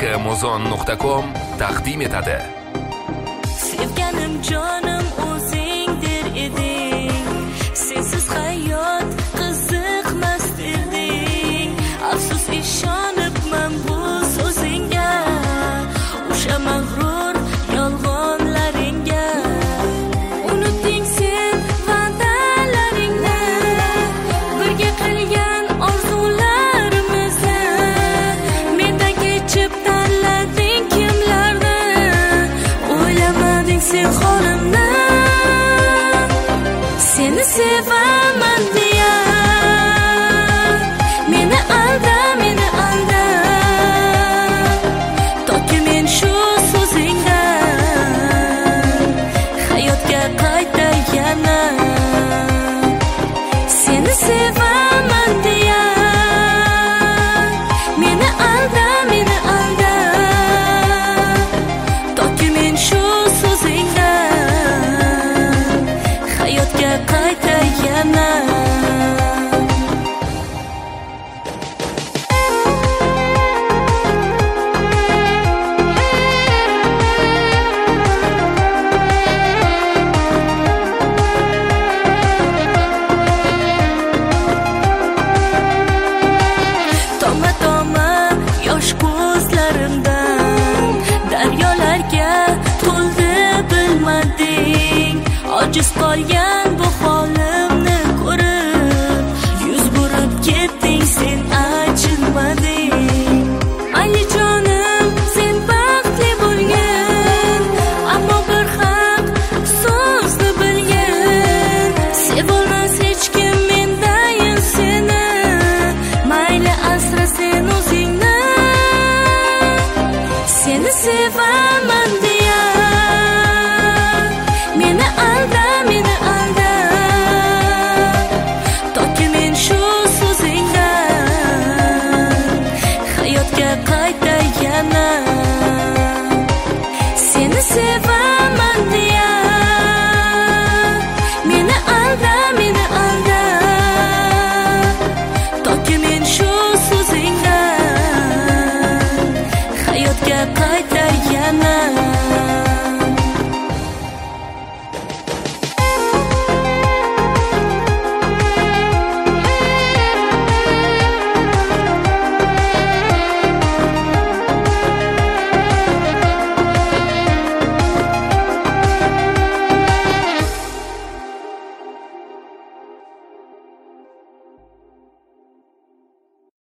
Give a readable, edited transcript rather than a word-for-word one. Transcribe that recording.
Muzon.com taqdim etadi. Sevganim jonim o'zingdir eding, sensiz hayot qiziqmas eding. Afsus ishonibman bu so'zingga, o'sha mag'rur yolg'onlaringga. Unutding sen va'dalaringni, birga qilgan orzularimizni. Mendan kechib tanlading kimlarni, o'ylamading sen holimni. Seni sevaman deya meni alda, toki men shu so'zingdan hayotga qayta yana. Seni sevaman deya meni alda, toki men shu so'zingdan hayotga qayta yana. Yosh ko'zlarimdan daryolarga to'ldi bilmading. Ojiz qolgan bu holimni ko'rib, yuz burib ketding sen achinmading. Alijonim sen baxtli bo'lgin, ammo bir haq so'zni bilgin. Sevolmas hech kim mendayin seni, mayli asra sen o'zingni. Seni sevaman deya meni alda, toki men shu so'zingdan hayotga qayta yana. Seni sevaman deya meni alda, toki men shu so'zingdan hayotga qayta yana.